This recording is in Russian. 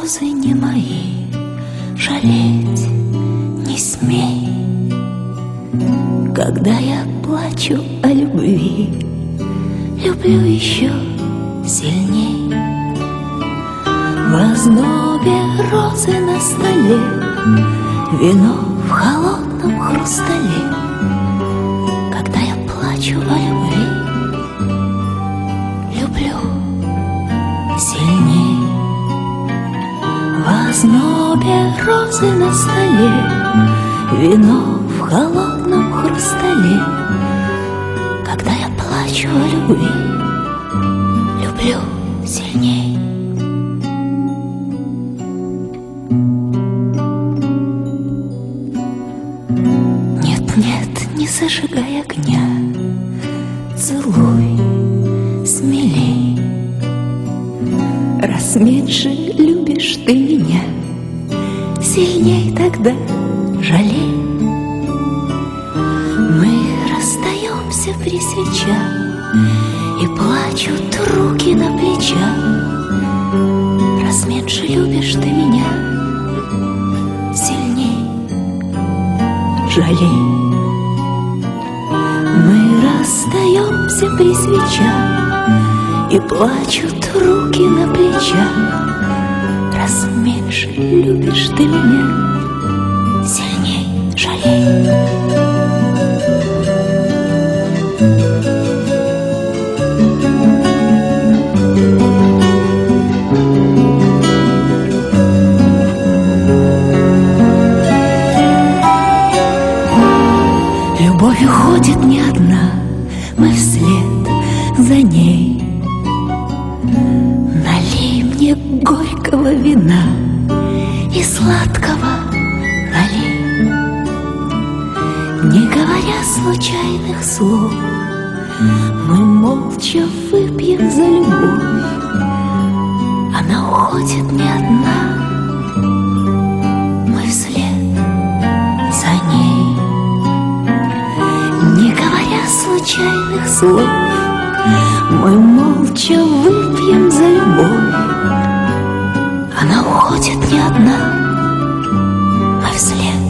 слезы не мои, жалеть не смей. Когда я плачу о любви, люблю еще сильней. В ознобе розы на столе, вино в холодном хрустале. Когда я плачу о любви, люблю сильней. В ознобе розы на столе, вино в холодном хрустале. Когда я плачу о любви, люблю сильней. Нет, не зажигай огня, целуй смелей. Раз меньше любишь ты меня, сильней тогда жалей. Мы расстаемся при свечах, и плачут руки на плечах. Раз меньше любишь ты меня, сильней жалей. Мы расстаемся при свечах, и плачут руки на плечах. Раз меньше любишь ты меня, сильней жалей. Любовь уходит не одна, мы вслед за ней. Налей мне горького вина и сладкого налей. Не говоря случайных слов, мы молча выпьем за любовь. Она уходит не одна, мы вслед за ней. Не говоря случайных слов, мы молча выпьем за любовь. Она уходит не одна, мы вслед